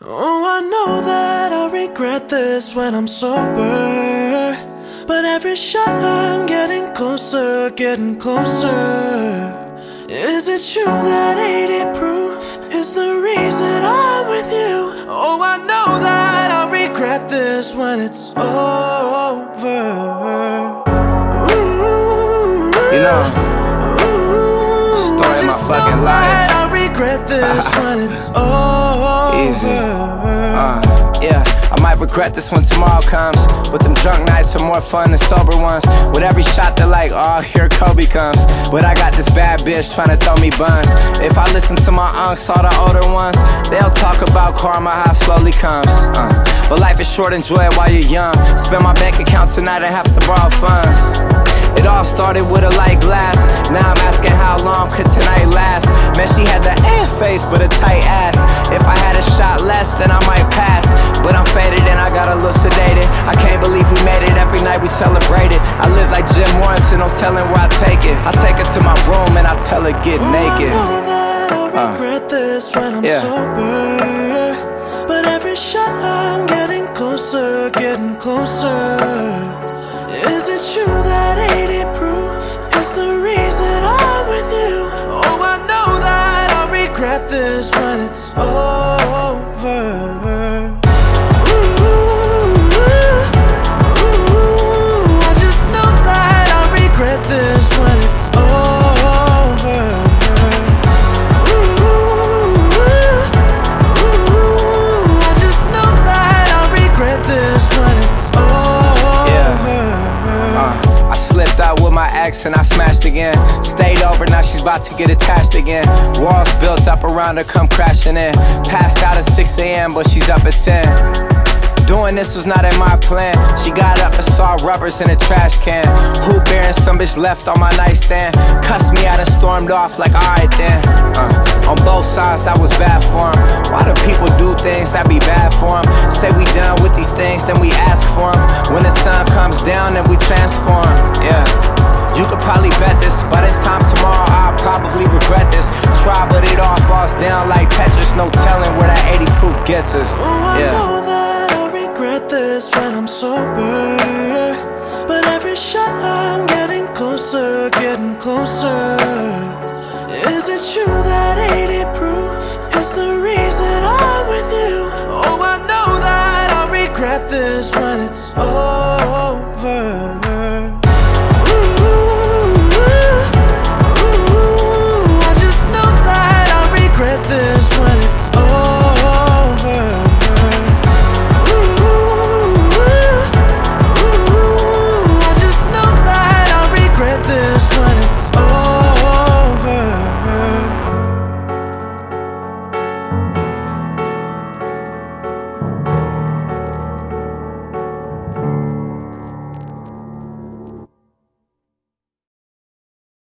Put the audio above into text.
Oh, I know that I'll regret this when I'm sober, but every shot I'm getting closer, getting closer. Is it true that 80 proof is the reason I'm with you? Oh, I know that I'll regret this when it's over. Ooh, you know, story of my fucking life. I regret this when it's over. Easy. Yeah, I might regret this when tomorrow comes, but them drunk nights are more fun than sober ones. With every shot they're like, oh, here Kobe comes. But I got this bad bitch trying to throw me buns. If I listen to my unks, all the older ones, they'll talk about karma, how it slowly comes. But life is short, enjoy it while you're young. Spend my bank account tonight and have to borrow funds. It all started with a light glass. Now I'm asking how long could tonight last. Man, she had the face but a tight ass. If I had a shot less, then I might pass. But I'm faded and I got a little sedated. I can't believe we made it, every night we celebrated. I live like Jim Morrison, no telling where I take it. I take her to my room and I tell her get naked. I know that I'll regret this when I'm sober, but every shot I'm getting closer, getting closer. Is it true that 80 proof is the reason I'm with you? Oh, I know that I'll regret this when it's over. I just know that I'll regret this when it's over. I just know that I'll regret this when it's over. I slipped out with my ex and I smashed again. Stayed over, now she's about to get attached again. Walls built up around her, come crashing in. Passed out at 6 a.m. but she's up at 10. Doing this was not in my plan. She got up and saw rubbers in a trash can. Who bearing some bitch left on my nightstand. Cussed me out and stormed off like alright then. On both sides that was bad for him. Why do people do things that be bad for him? Say we done with these things, then we ask for them. When the sun comes down, then we transform. Yeah, you could probably bet this. By this time tomorrow, I'll probably regret this. Try, but it all falls down like Tetris. No telling where that 80 proof gets us. I know that I'll regret this when I'm sober, but every shot I'm getting closer, getting closer. Is it true that 80 proof